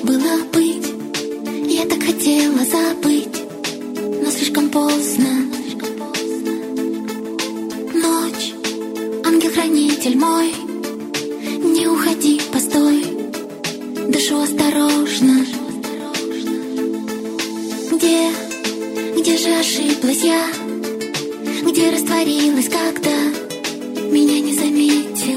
было быть. Я так хотела забыть, но слишком поздно. Ночь, ангел-хранитель мой, не уходи, постой. Дышу осторожно. Где же ошиблась я? Где растворилась, когда меня не заметил?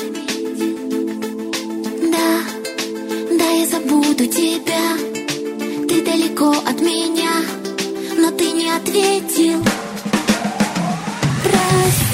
Да, я забуду тебя. Ты далеко от меня, но ты не ответил. Прости.